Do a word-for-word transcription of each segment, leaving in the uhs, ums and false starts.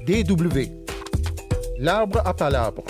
D W. L'arbre à palabre.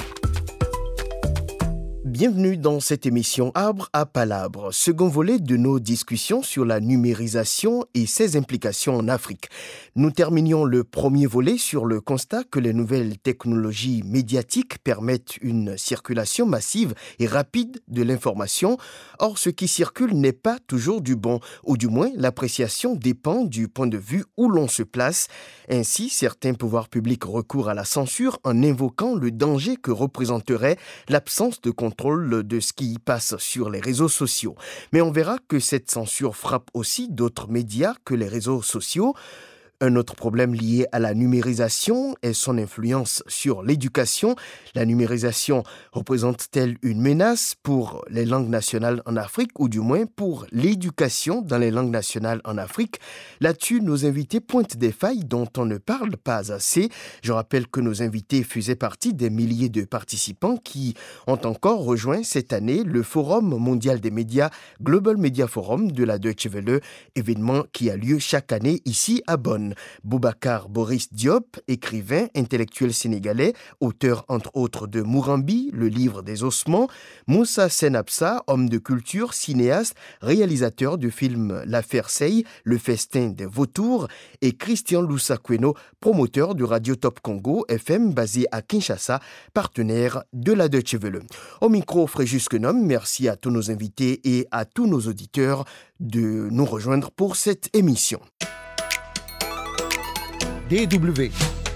Bienvenue dans cette émission Arbre à palabre, second volet de nos discussions sur la numérisation et ses implications en Afrique. Nous terminions le premier volet sur le constat que les nouvelles technologies médiatiques permettent une circulation massive et rapide de l'information. Or, ce qui circule n'est pas toujours du bon, ou du moins l'appréciation dépend du point de vue où l'on se place. Ainsi, certains pouvoirs publics recourent à la censure en invoquant le danger que représenterait l'absence de contrôle de ce qui y passe sur les réseaux sociaux. Mais on verra que cette censure frappe aussi d'autres médias que les réseaux sociaux. Un autre problème lié à la numérisation est son influence sur l'éducation. La numérisation représente-t-elle une menace pour les langues nationales en Afrique ou du moins pour l'éducation dans les langues nationales en Afrique? Là-dessus, nos invités pointent des failles dont on ne parle pas assez. Je rappelle que nos invités faisaient partie des milliers de participants qui ont encore rejoint cette année le Forum mondial des médias Global Media Forum de la Deutsche Welle, événement qui a lieu chaque année ici à Bonn. Boubacar Boris Diop, écrivain, intellectuel sénégalais, auteur entre autres de Mourambi, le livre des ossements, Moussa Senabsa, homme de culture, cinéaste, réalisateur du film L'affaire Sey, le festin des vautours, et Christian Loussakweno, promoteur du Radio Top Congo F M basé à Kinshasa, partenaire de la Deutsche Welle. Au micro, Fréjus Quenom, merci à tous nos invités et à tous nos auditeurs de nous rejoindre pour cette émission. D W.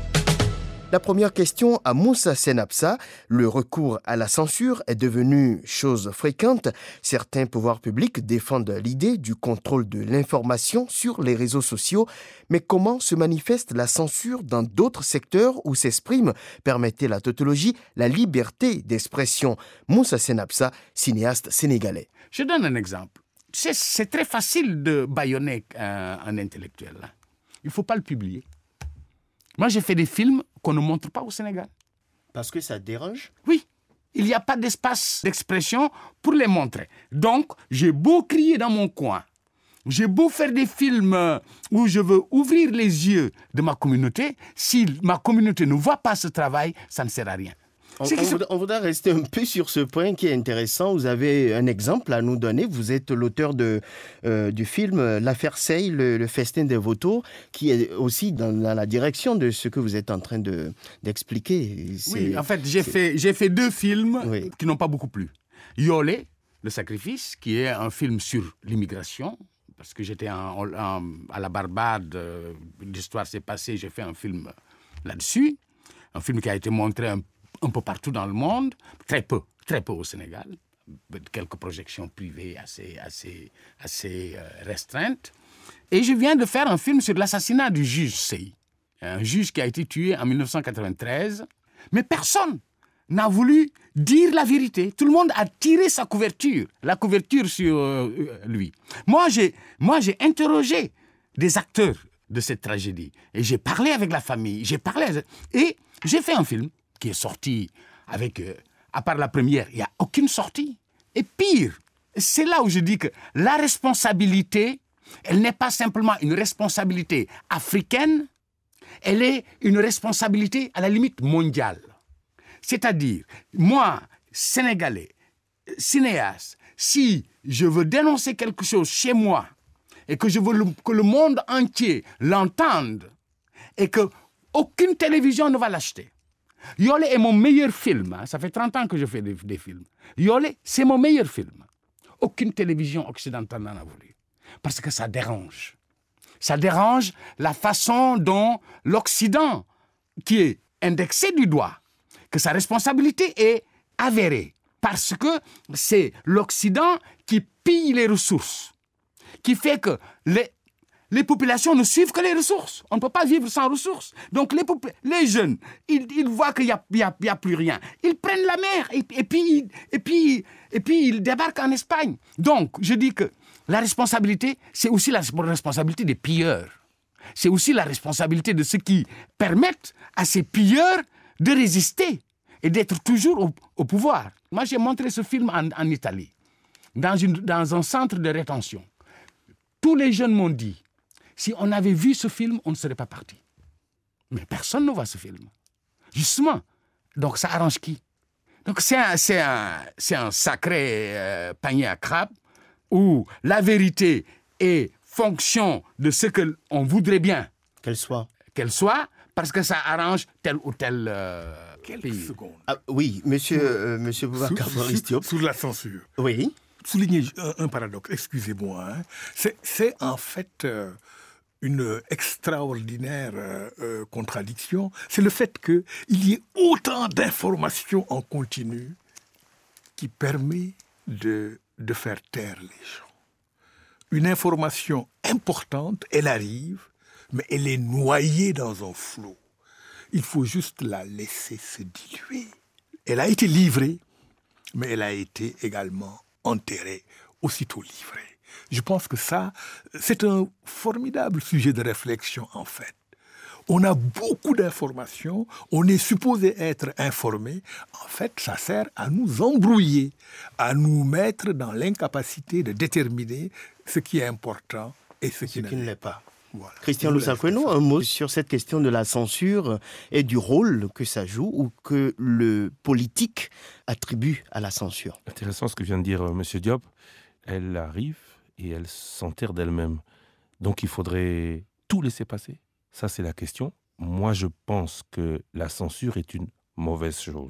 La première question à Moussa Senabsa. Le recours à la censure est devenu chose fréquente. Certains pouvoirs publics défendent l'idée du contrôle de l'information sur les réseaux sociaux. Mais comment se manifeste la censure dans d'autres secteurs où s'exprime, permettez la tautologie, la liberté d'expression? Moussa Senabsa, cinéaste sénégalais. Je donne un exemple. C'est, c'est très facile de bâillonner un, un intellectuel. Il ne faut pas le publier. Moi, j'ai fait des films qu'on ne montre pas au Sénégal. Parce que ça dérange? Oui. Il n'y a pas d'espace d'expression pour les montrer. Donc, j'ai beau crier dans mon coin, j'ai beau faire des films où je veux ouvrir les yeux de ma communauté, si ma communauté ne voit pas ce travail, ça ne sert à rien. On, on, voudra, on voudra rester un peu sur ce point qui est intéressant. Vous avez un exemple à nous donner. Vous êtes l'auteur de, euh, du film L'affaire Sey, le, le festin des vautours, qui est aussi dans, dans la direction de ce que vous êtes en train de, d'expliquer. C'est, oui, en fait, j'ai fait, j'ai fait deux films oui. qui n'ont pas beaucoup plu. Yolé, le sacrifice, qui est un film sur l'immigration, parce que j'étais en, en, à la Barbade, euh, l'histoire s'est passée, j'ai fait un film là-dessus, un film qui a été montré un un peu partout dans le monde, très peu, très peu au Sénégal, quelques projections privées assez, assez, assez euh, restreintes. Et je viens de faire un film sur l'assassinat du juge Sey, un juge qui a été tué en dix-neuf cent quatre-vingt-treize, mais personne n'a voulu dire la vérité. Tout le monde a tiré sa couverture, la couverture sur euh, lui. Moi j'ai, moi, j'ai interrogé des acteurs de cette tragédie, et j'ai parlé avec la famille, j'ai parlé avec... et j'ai fait un film qui est sorti avec, euh, à part la première, il n'y a aucune sortie. Et pire, c'est là où je dis que la responsabilité, elle n'est pas simplement une responsabilité africaine, elle est une responsabilité à la limite mondiale. C'est-à-dire, moi, Sénégalais, cinéaste, si je veux dénoncer quelque chose chez moi et que je veux le, que le monde entier l'entende et qu'aucune télévision ne va l'acheter, Yolé est mon meilleur film. Hein. Ça fait trente ans que je fais des, des films. Yolé, c'est mon meilleur film. Aucune télévision occidentale n'en a voulu. Parce que ça dérange. Ça dérange la façon dont l'Occident, qui est indexé du doigt, que sa responsabilité est avérée. Parce que c'est l'Occident qui pille les ressources. Qui fait que les... Les populations ne suivent que les ressources. On ne peut pas vivre sans ressources. Donc les, popul- les jeunes, ils, ils voient qu'il n'y a, y a, y a plus rien. Ils prennent la mer et, et, puis, et, puis, et puis ils débarquent en Espagne. Donc je dis que la responsabilité, c'est aussi la responsabilité des pilleurs. C'est aussi la responsabilité de ceux qui permettent à ces pilleurs de résister et d'être toujours au, au pouvoir. Moi, j'ai montré ce film en, en Italie, dans, une, dans un centre de rétention. Tous les jeunes m'ont dit, si on avait vu ce film, on ne serait pas parti. Mais personne ne voit ce film. Justement. Donc ça arrange qui? Donc c'est un, c'est un, c'est un sacré euh, panier à crabes où la vérité est fonction de ce qu'on voudrait bien qu'elle soit. Qu'elle soit, parce que ça arrange tel ou tel euh, Quelques pays. secondes. Ah, oui, monsieur, euh, monsieur Boubacar Boris Diop. Sur la censure. Oui. Souligner un, un paradoxe, excusez-moi. Hein. C'est, c'est en fait euh, une extraordinaire euh, euh, contradiction. C'est le fait qu'il y ait autant d'informations en continu qui permet de, de faire taire les gens. Une information importante, elle arrive, mais elle est noyée dans un flot. Il faut juste la laisser se diluer. Elle a été livrée, mais elle a été également enterrée, aussitôt livrée. Je pense que ça, c'est un formidable sujet de réflexion, en fait. On a beaucoup d'informations, on est supposé être informé. En fait, ça sert à nous embrouiller, à nous mettre dans l'incapacité de déterminer ce qui est important et ce, ce qui ne l'est pas. Voilà. Christian Lousakweno, un mot sur cette question de la censure et du rôle que ça joue ou que le politique attribue à la censure. Intéressant ce que vient de dire euh, M. Diop. Elle arrive et elle s'enterre d'elle-même. Donc il faudrait tout laisser passer. Ça, c'est la question. Moi, je pense que la censure est une mauvaise chose.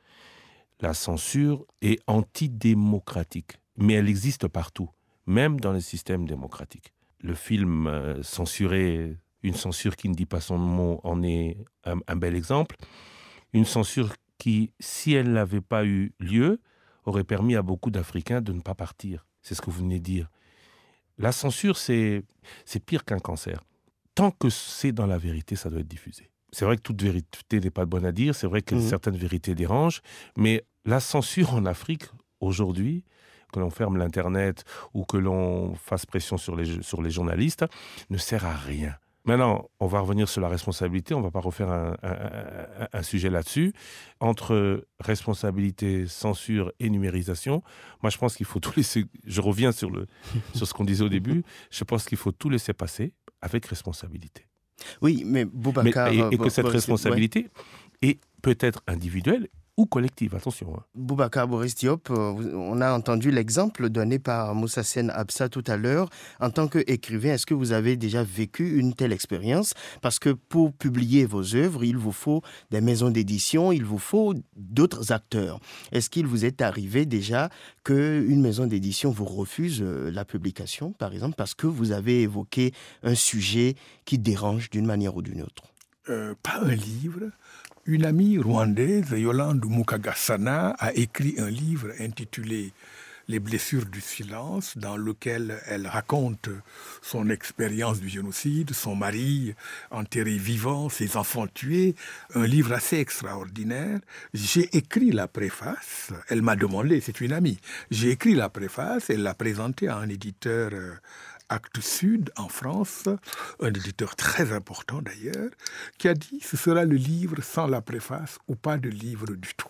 La censure est antidémocratique, mais elle existe partout, même dans les systèmes démocratiques. Le film euh, censuré, une censure qui ne dit pas son mot, en est un, un bel exemple. Une censure qui, si elle n'avait pas eu lieu, aurait permis à beaucoup d'Africains de ne pas partir. C'est ce que vous venez de dire. La censure, c'est, c'est pire qu'un cancer. Tant que c'est dans la vérité, ça doit être diffusé. C'est vrai que toute vérité n'est pas bonne à dire, c'est vrai que mmh. certaines vérités dérangent, mais la censure en Afrique, aujourd'hui, que l'on ferme l'Internet ou que l'on fasse pression sur les, sur les journalistes, ne sert à rien. Maintenant, on va revenir sur la responsabilité, on ne va pas refaire un, un, un, un sujet là-dessus. Entre responsabilité, censure et numérisation, moi je pense qu'il faut tout laisser... Je reviens sur, le, sur ce qu'on disait au début, je pense qu'il faut tout laisser passer avec responsabilité. Oui, mais Boubacar... Mais, et, et que cette responsabilité ouais. est peut-être individuelle ou collective, attention. Hein. Boubacar Boris Diop, on a entendu l'exemple donné par Moussa Sen Absa tout à l'heure. En tant qu'écrivain, est-ce que vous avez déjà vécu une telle expérience? Parce que pour publier vos œuvres, il vous faut des maisons d'édition, il vous faut d'autres acteurs. Est-ce qu'il vous est arrivé déjà qu'une maison d'édition vous refuse la publication, par exemple, parce que vous avez évoqué un sujet qui dérange d'une manière ou d'une autre? euh, Pas un livre. Une amie rwandaise, Yolande Mukagasana, a écrit un livre intitulé « Les blessures du silence » dans lequel elle raconte son expérience du génocide, son mari enterré vivant, ses enfants tués, un livre assez extraordinaire. J'ai écrit la préface, elle m'a demandé, c'est une amie, j'ai écrit la préface, elle l'a présentée à un éditeur Actes Sud en France, un éditeur très important d'ailleurs, qui a dit ce sera le livre sans la préface ou pas de livre du tout.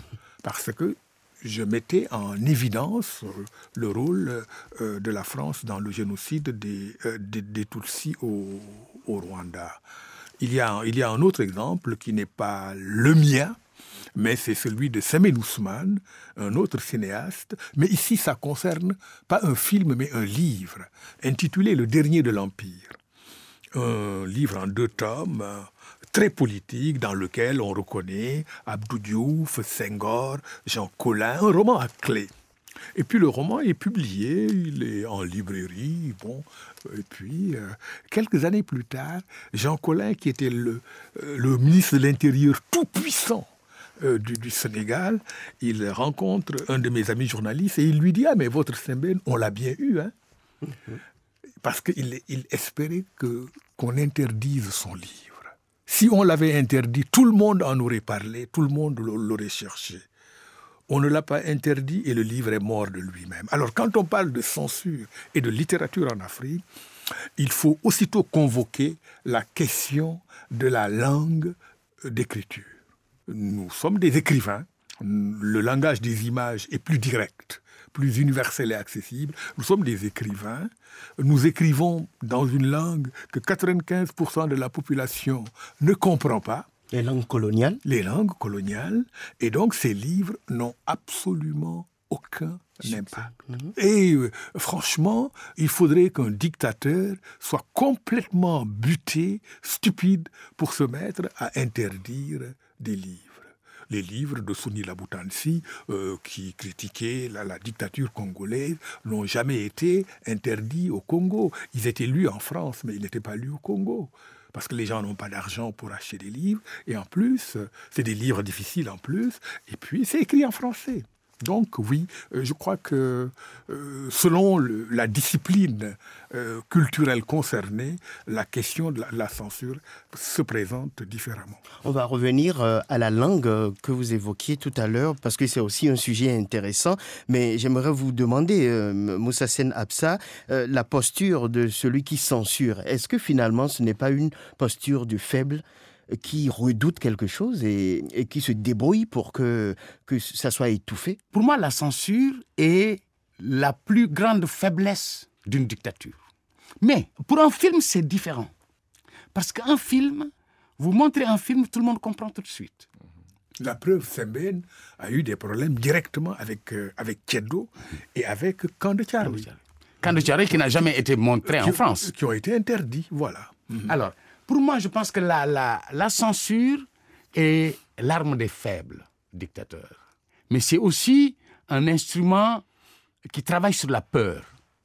Parce que je mettais en évidence le rôle euh, de la France dans le génocide des, euh, des, des Tutsis au, au Rwanda. Il y, a, il y a un autre exemple qui n'est pas le mien, mais c'est celui de Semen Ousmane, un autre cinéaste. Mais ici, ça concerne pas un film, mais un livre, intitulé « Le dernier de l'Empire ». Un livre en deux tomes, très politique, dans lequel on reconnaît Abdou Diouf, Senghor, Jean Collin, un roman à clé. Et puis le roman est publié, il est en librairie, bon. Et puis, euh, quelques années plus tard, Jean Collin, qui était le, euh, le ministre de l'Intérieur tout-puissant, Euh, du, du Sénégal, il rencontre un de mes amis journalistes et il lui dit « Ah, mais votre Sembène, on l'a bien eu, hein ?» Parce qu'il il espérait que, qu'on interdise son livre. Si on l'avait interdit, tout le monde en aurait parlé, tout le monde l'aurait cherché. On ne l'a pas interdit et le livre est mort de lui-même. Alors, quand on parle de censure et de littérature en Afrique, il faut aussitôt convoquer la question de la langue d'écriture. Nous sommes des écrivains, le langage des images est plus direct, plus universel et accessible. Nous sommes des écrivains. Nous écrivons dans une langue que quatre-vingt-quinze pour cent de la population ne comprend pas. Les langues coloniales. Les langues coloniales. Et donc, ces livres n'ont absolument aucun impact. Mmh. Et euh, franchement, il faudrait qu'un dictateur soit complètement buté, stupide, pour se mettre à interdire des livres. Les livres de Soni Laboutansi, euh, qui critiquaient la, la dictature congolaise, n'ont jamais été interdits au Congo. Ils étaient lus en France, mais ils n'étaient pas lus au Congo. Parce que les gens n'ont pas d'argent pour acheter des livres. Et en plus, c'est des livres difficiles en plus. Et puis, c'est écrit en français. Donc oui, euh, je crois que euh, selon le, la discipline euh, culturelle concernée, la question de la, la censure se présente différemment. On va revenir euh, à la langue euh, que vous évoquiez tout à l'heure, parce que c'est aussi un sujet intéressant. Mais j'aimerais vous demander, euh, Moussa Sen Absa, euh, la posture de celui qui censure. Est-ce que finalement ce n'est pas une posture du faible qui redoute quelque chose et, et qui se débrouille pour que, que ça soit étouffé? Pour moi, la censure est la plus grande faiblesse d'une dictature. Mais pour un film, c'est différent. Parce qu'un film, vous montrez un film, tout le monde comprend tout de suite. La preuve, Sembène a eu des problèmes directement avec, euh, avec Tchedo et avec Kandé-Thiaroye. Kandé-Thiaroye qui n'a jamais été montré qui, en France. Qui ont été interdits, voilà. Mm-hmm. Alors, pour moi, je pense que la, la, la censure est l'arme des faibles dictateurs. Mais c'est aussi un instrument qui travaille sur la peur.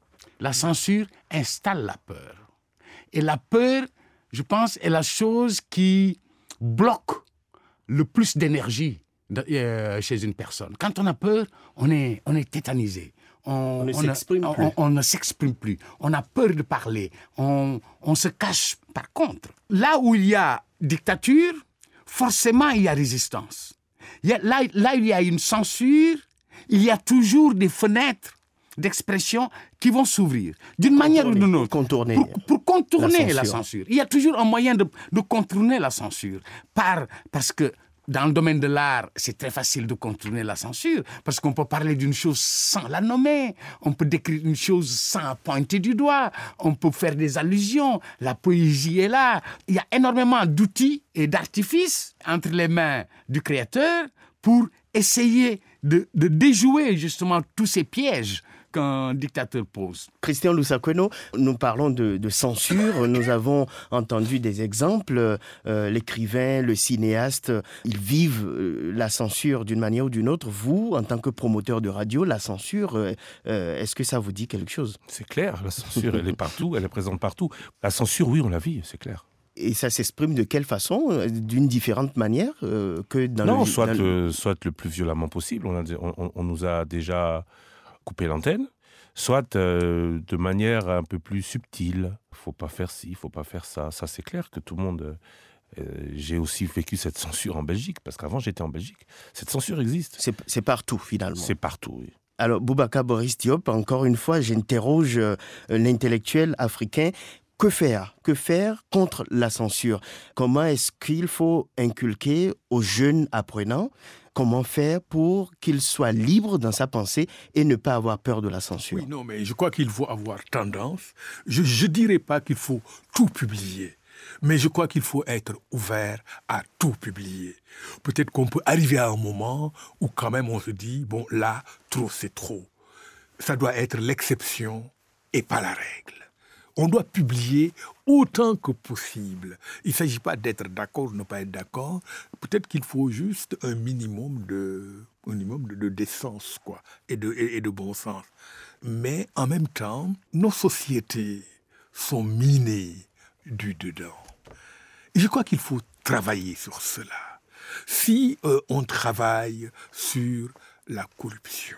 La censure installe la peur. Et la peur, je pense, est la chose qui bloque le plus d'énergie de, euh, chez une personne. Quand on a peur, on est, on est tétanisé. On, on, ne on, s'exprime a, plus. On, on ne s'exprime plus. On a peur de parler. On, on se cache. Par contre, là où il y a dictature, forcément, il y a résistance. Il y a, là, là, il y a une censure. Il y a toujours des fenêtres d'expression qui vont s'ouvrir. D'une manière ou d'une autre. Contourner. Pour, pour contourner la censure. la censure. Il y a toujours un moyen de, de contourner la censure. Par, parce que dans le domaine de l'art, c'est très facile de contourner la censure, parce qu'on peut parler d'une chose sans la nommer, on peut décrire une chose sans pointer du doigt, on peut faire des allusions, la poésie est là. Il y a énormément d'outils et d'artifices entre les mains du créateur pour essayer de, de déjouer justement tous ces pièges qu'un dictateur pose. Christian Loussakweno, nous parlons de, de censure. Nous avons entendu des exemples. Euh, l'écrivain, le cinéaste, ils vivent euh, la censure d'une manière ou d'une autre. Vous, en tant que promoteur de radio, la censure, euh, euh, est-ce que ça vous dit quelque chose? C'est clair, la censure, elle est partout, elle est présente partout. La censure, oui, on la vit, c'est clair. Et ça s'exprime de quelle façon? D'une différente manière euh, que dans non, le... soit, dans le... Euh, soit le plus violemment possible. On, a, on, on nous a déjà couper l'antenne, soit euh, de manière un peu plus subtile. Il ne faut pas faire ci, il ne faut pas faire ça. Ça, c'est clair que tout le monde... Euh, j'ai aussi vécu cette censure en Belgique, parce qu'avant, j'étais en Belgique. Cette censure existe. C'est, c'est partout, finalement. C'est partout, oui. Alors, Boubacar Boris Diop, encore une fois, j'interroge euh, l'intellectuel africain. Que faire? Que faire contre la censure? Comment est-ce qu'il faut inculquer aux jeunes apprenants? Comment faire pour qu'il soit libre dans sa pensée et ne pas avoir peur de la censure? Oui, non, mais je crois qu'il faut avoir tendance. Je ne dirais pas qu'il faut tout publier, mais je crois qu'il faut être ouvert à tout publier. Peut-être qu'on peut arriver à un moment où quand même on se dit, bon, là, trop, c'est trop. Ça doit être l'exception et pas la règle. On doit publier autant que possible. Il ne s'agit pas d'être d'accord ou ne pas être d'accord. Peut-être qu'il faut juste un minimum de, un minimum de, de décence, quoi, et de, et, et de bon sens. Mais en même temps, nos sociétés sont minées du dedans. Et je crois qu'il faut travailler sur cela. Si euh, on travaille sur la corruption,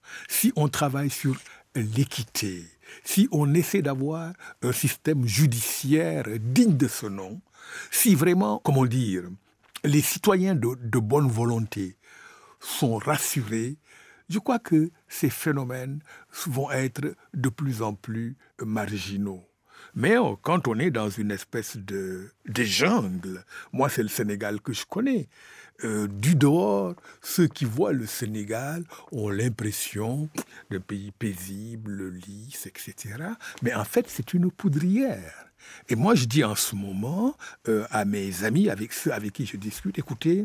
si on travaille sur l'équité, si on essaie d'avoir un système judiciaire digne de ce nom, si vraiment, comment dire, les citoyens de, de bonne volonté sont rassurés, je crois que ces phénomènes vont être de plus en plus marginaux. Mais oh, quand on est dans une espèce de, de jungle, moi c'est le Sénégal que je connais, euh, du dehors, ceux qui voient le Sénégal ont l'impression d'un pays paisible, lisse, et cetera. Mais en fait, c'est une poudrière. Et moi, je dis en ce moment euh, à mes amis, avec ceux avec qui je discute, écoutez,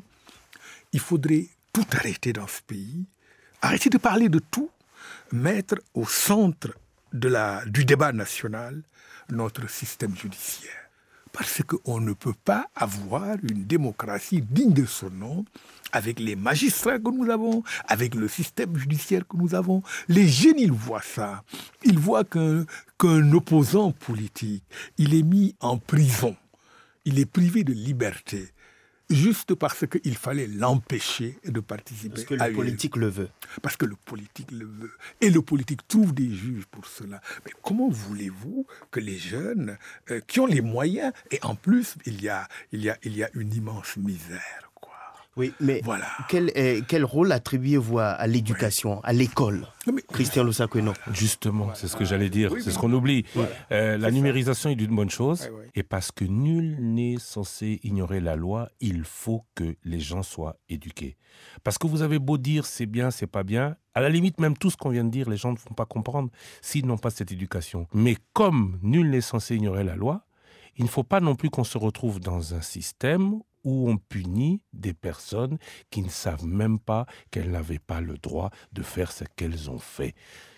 il faudrait tout arrêter dans ce pays, arrêter de parler de tout, mettre au centre de la, du débat national notre système judiciaire. Parce qu'on ne peut pas avoir une démocratie digne de son nom avec les magistrats que nous avons, avec le système judiciaire que nous avons. Les jeunes, ils voient ça. Ils voient qu'un, qu'un opposant politique, il est mis en prison. Il est privé de liberté. Juste parce qu'il fallait l'empêcher de participer. Parce que le politique le veut. Parce que le politique le veut. Et le politique trouve des juges pour cela. Mais comment voulez-vous que les jeunes, euh, qui ont les moyens, et en plus, il y a, il y a, il y a une immense misère, quoi. Oui, mais voilà. quel, est, quel rôle attribuez-vous à, à l'éducation, à l'école, mais... Christian Lussakweno? Justement, voilà. c'est ce que j'allais dire, oui, c'est oui. ce qu'on oublie. Voilà. Euh, la c'est numérisation ça. Est d'une bonne chose, oui, oui. et parce que nul n'est censé ignorer la loi, il faut que les gens soient éduqués. Parce que vous avez beau dire c'est bien, c'est pas bien, à la limite même tout ce qu'on vient de dire, les gens ne vont pas comprendre s'ils n'ont pas cette éducation. Mais comme nul n'est censé ignorer la loi, il ne faut pas non plus qu'on se retrouve dans un système où on punit des personnes qui ne savent même pas qu'elles n'avaient pas le droit de faire ce qu'elles ont fait.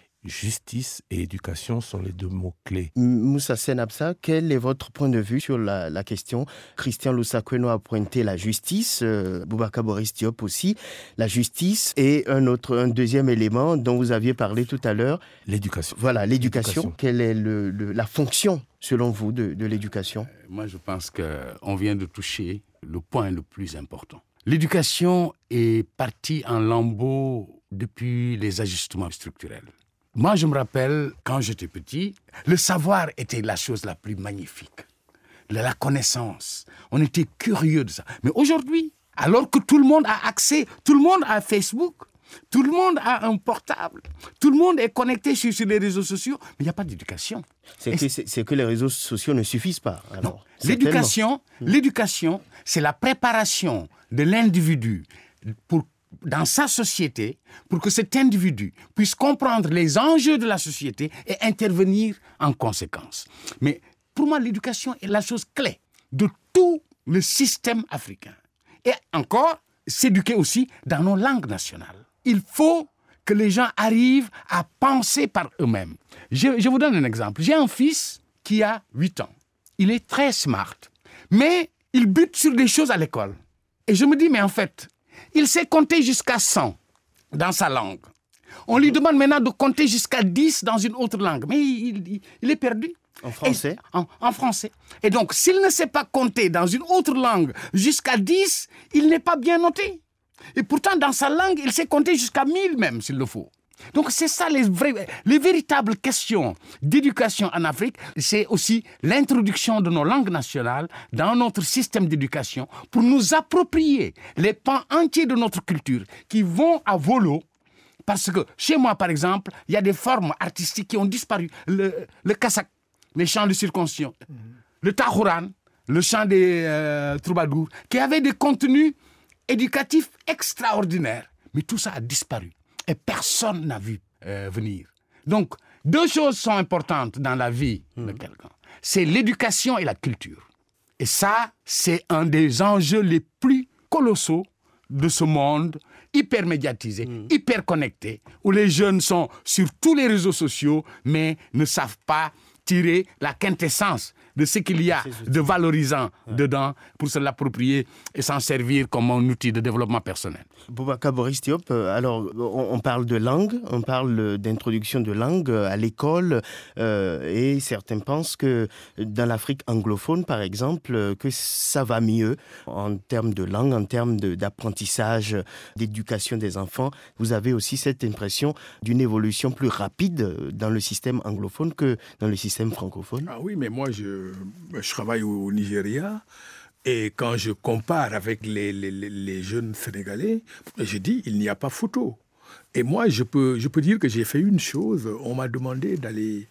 Justice et éducation sont les deux mots-clés. Moussa Senabsa, quel est votre point de vue sur la, la question? Christian Lussakweno a pointé la justice, euh, Boubacar Boris Diop aussi, la justice et un autre, un deuxième élément dont vous aviez parlé tout à l'heure. L'éducation. Voilà, l'éducation. l'éducation. Quelle est le, le, la fonction, selon vous, de, de l'éducation? euh, Moi, je pense qu'on vient de toucher le point le plus important. L'éducation est partie en lambeaux depuis les ajustements structurels. Moi, je me rappelle, quand j'étais petit, le savoir était la chose la plus magnifique. La connaissance. On était curieux de ça. Mais aujourd'hui, alors que tout le monde a accès, tout le monde a Facebook, tout le monde a un portable, tout le monde est connecté sur, sur les réseaux sociaux, mais il n'y a pas d'éducation. C'est que, c'est, c'est que les réseaux sociaux ne suffisent pas. Alors, non, l'éducation, l'éducation, c'est la préparation de l'individu pour dans sa société, pour que cet individu puisse comprendre les enjeux de la société et intervenir en conséquence. Mais pour moi, l'éducation est la chose clé de tout le système africain. Et encore, s'éduquer aussi dans nos langues nationales. Il faut que les gens arrivent à penser par eux-mêmes. Je, je vous donne un exemple. J'ai un fils qui a huit ans. Il est très smart, mais il bute sur des choses à l'école. Et je me dis, mais en fait, il sait compter jusqu'à cent dans sa langue. On lui demande maintenant de compter jusqu'à dix dans une autre langue. Mais il, il, il est perdu. En français Et, en, en français. Et donc, s'il ne sait pas compter dans une autre langue jusqu'à dix, il n'est pas bien noté. Et pourtant, dans sa langue, il sait compter jusqu'à mille même, s'il le faut. Donc, c'est ça les, vrais, les véritables questions d'éducation en Afrique. C'est aussi l'introduction de nos langues nationales dans notre système d'éducation pour nous approprier les pans entiers de notre culture qui vont à volo. Parce que chez moi, par exemple, il y a des formes artistiques qui ont disparu. Le, le kassak, les chants de circoncision, mmh. le tahouran, le chant des euh, troubadours, qui avaient des contenus éducatifs extraordinaires. Mais tout ça a disparu. Et personne n'a vu euh, venir. Donc, deux choses sont importantes dans la vie mmh. de quelqu'un. C'est l'éducation et la culture. Et ça, c'est un des enjeux les plus colossaux de ce monde hyper médiatisé, mmh. hyper connecté, où les jeunes sont sur tous les réseaux sociaux, mais ne savent pas tirer la quintessence de ce qu'il y a de valorisant ouais. dedans pour se l'approprier et s'en servir comme un outil de développement personnel. Boubacar Boris Diop, alors on parle de langue, on parle d'introduction de langue à l'école euh, et certains pensent que dans l'Afrique anglophone, par exemple, que ça va mieux en termes de langue, en termes de, d'apprentissage, d'éducation des enfants. Vous avez aussi cette impression d'une évolution plus rapide dans le système anglophone que dans le système francophone? Ah oui, mais moi je, je travaille au Nigeria. Et quand je compare avec les, les, les jeunes Sénégalais, je dis, il n'y a pas photo. Et moi, je peux, je peux dire que j'ai fait une chose. On m'a demandé d'aller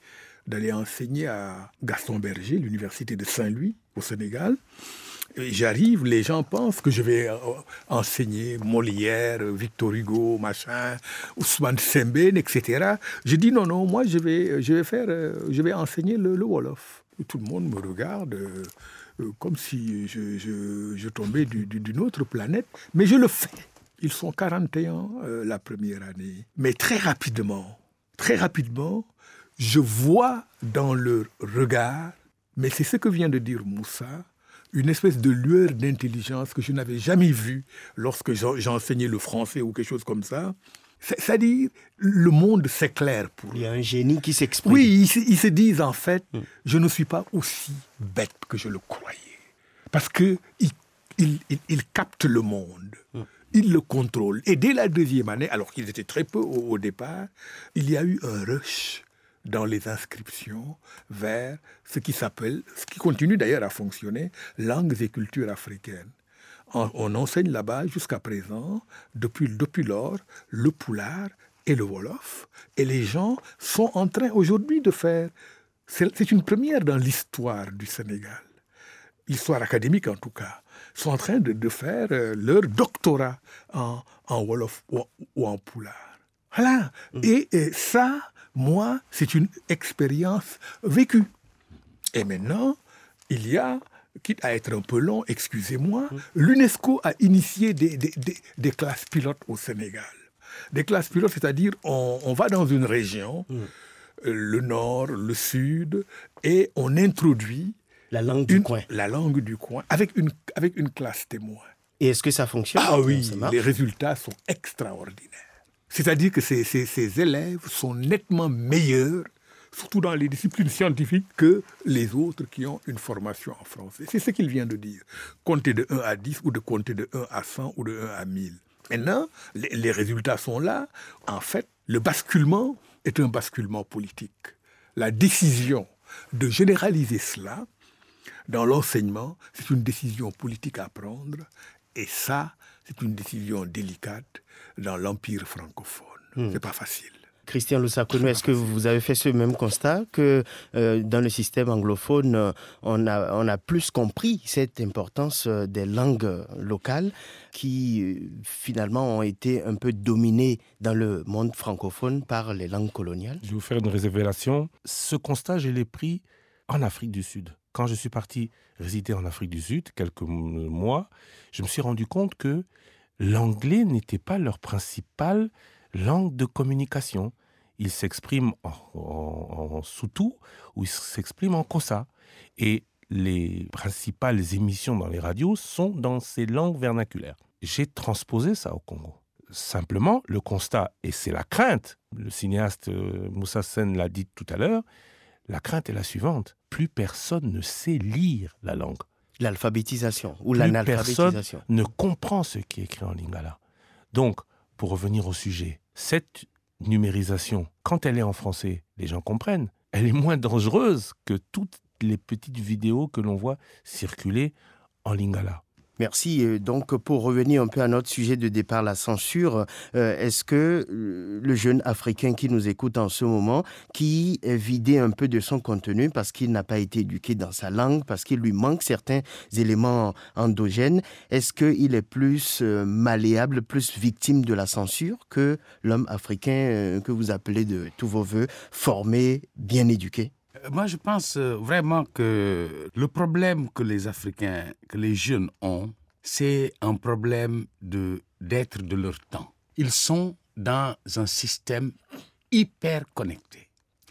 d'aller enseigner à Gaston Berger, l'université de Saint-Louis, au Sénégal. Et j'arrive, les gens pensent que je vais euh, enseigner Molière, Victor Hugo, machin, Ousmane Sembène, et cetera. Je dis non, non, moi je vais, je vais, faire, euh, je vais enseigner le, le Wolof. Et tout le monde me regarde euh, euh, comme si je, je, je tombais du, du, d'une autre planète, mais je le fais. Ils sont quarante et un euh, la première année. Mais très rapidement, très rapidement, je vois dans leur regard, mais c'est ce que vient de dire Moussa, une espèce de lueur d'intelligence que je n'avais jamais vue lorsque j'enseignais le français ou quelque chose comme ça. C'est-à-dire, le monde s'éclaire pour eux. Il y a un génie qui s'exprime. Oui, ils se, ils se disent en fait, mm. je ne suis pas aussi bête que je le croyais. Parce qu'ils il, il, il captent le monde. Mm. Ils le contrôlent. Et dès la deuxième année, alors qu'ils étaient très peu au, au départ, il y a eu un rush dans les inscriptions vers ce qui s'appelle, ce qui continue d'ailleurs à fonctionner, langues et cultures africaines. On, on enseigne là-bas jusqu'à présent, depuis, depuis lors, le Pulaar et le Wolof. Et les gens sont en train aujourd'hui de faire... C'est, c'est une première dans l'histoire du Sénégal, l'histoire académique en tout cas, sont en train de, de faire euh, leur doctorat en, en Wolof ou, ou en Pulaar. Voilà. Mmh. Et, et ça... Moi, c'est une expérience vécue. Et maintenant, il y a, quitte à être un peu long, excusez-moi, l'UNESCO a initié des, des, des, des classes pilotes au Sénégal. Des classes pilotes, c'est-à-dire on, on va dans une région, mmh. le nord, le sud, et on introduit la langue du une, coin. La langue du coin, avec une, avec une classe témoin. Et est-ce que ça fonctionne? Ah oui, les résultats sont extraordinaires. C'est-à-dire que ces, ces, ces élèves sont nettement meilleurs, surtout dans les disciplines scientifiques, que les autres qui ont une formation en français. C'est ce qu'il vient de dire. Compter de un à dix ou de compter de un à cent ou de un à mille. Maintenant, les, les résultats sont là. En fait, le basculement est un basculement politique. La décision de généraliser cela dans l'enseignement, c'est une décision politique à prendre. Et ça, c'est une décision délicate dans l'empire francophone. Mmh. C'est pas facile. Christian Lusakounou, est-ce que vous avez fait ce même constat que euh, dans le système anglophone, on a, on a plus compris cette importance des langues locales qui finalement ont été un peu dominées dans le monde francophone par les langues coloniales? Je vais vous faire une révélation. Ce constat, je l'ai pris en Afrique du Sud. Quand je suis parti résider en Afrique du Sud, quelques mois, je me suis rendu compte que l'anglais n'était pas leur principale langue de communication. Ils s'expriment en, en, en Soutou ou ils s'expriment en Kossa. Et les principales émissions dans les radios sont dans ces langues vernaculaires. J'ai transposé ça au Congo. Simplement, le constat, et c'est la crainte, le cinéaste Moussa Sen l'a dit tout à l'heure, la crainte est la suivante. Plus personne ne sait lire la langue. L'alphabétisation ou Plus l'analphabétisation. Personne ne comprend ce qui est écrit en lingala. Donc, pour revenir au sujet, cette numérisation, quand elle est en français, les gens comprennent. Elle est moins dangereuse que toutes les petites vidéos que l'on voit circuler en lingala. Merci. Donc, pour revenir un peu à notre sujet de départ, la censure, euh, est-ce que le jeune Africain qui nous écoute en ce moment, qui est vidé un peu de son contenu parce qu'il n'a pas été éduqué dans sa langue, parce qu'il lui manque certains éléments endogènes, est-ce qu'il est plus euh, malléable, plus victime de la censure que l'homme africain euh, que vous appelez de tous vos voeux, formé, bien éduqué? Moi, je pense vraiment que le problème que les Africains, que les jeunes ont, c'est un problème de, d'être de leur temps. Ils sont dans un système hyper connecté.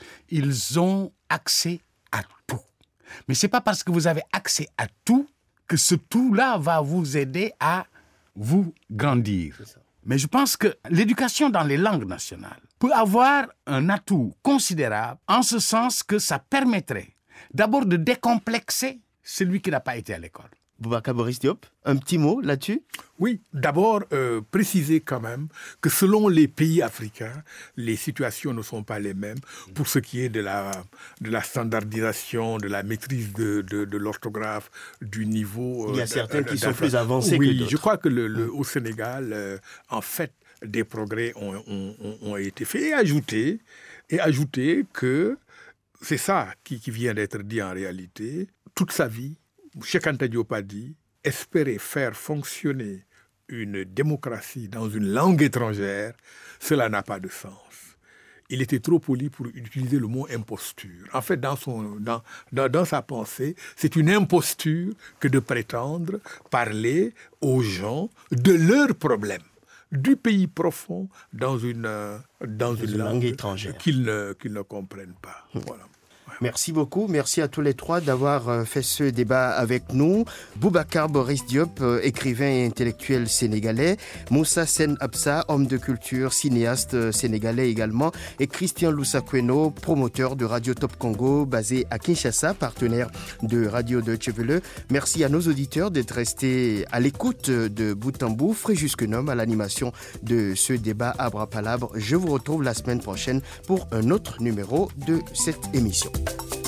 Ils ont accès à tout. Mais ce n'est pas parce que vous avez accès à tout que ce tout-là va vous aider à vous grandir. Mais je pense que l'éducation dans les langues nationales peut avoir un atout considérable en ce sens que ça permettrait d'abord de décomplexer celui qui n'a pas été à l'école. Boubacar Boris Diop, un petit mot là-dessus? Oui, d'abord, euh, préciser quand même que selon les pays africains, les situations ne sont pas les mêmes pour ce qui est de la, de la standardisation, de la maîtrise de, de, de l'orthographe, du niveau... Il y a euh, certains de, qui de, sont de, plus avancés oui, que d'autres. Je crois que le, le, au Sénégal, euh, en fait, des progrès ont, ont, ont été faits et ajoutés, et ajouter que c'est ça qui, qui vient d'être dit en réalité. Toute sa vie, Cheikh Anta Diop a dit, espérer faire fonctionner une démocratie dans une langue étrangère, cela n'a pas de sens. Il était trop poli pour utiliser le mot imposture. En fait, dans, son, dans, dans, dans sa pensée, c'est une imposture que de prétendre parler aux gens de leurs problèmes, du pays profond, dans une, dans une, une langue, langue étrangère qu'ils ne, qu'ils ne comprennent pas. Voilà. Merci beaucoup. Merci à tous les trois d'avoir fait ce débat avec nous. Boubacar Boris Diop, écrivain et intellectuel sénégalais. Moussa Sen Absa, homme de culture, cinéaste sénégalais également. Et Christian Loussakweno, promoteur de Radio Top Congo, basé à Kinshasa, partenaire de Radio Deutsche Welle. Merci à nos auditeurs d'être restés à l'écoute de bout en bout. Fréjus Quenom à l'animation de ce débat Abrapalabre. Je vous retrouve la semaine prochaine pour un autre numéro de cette émission.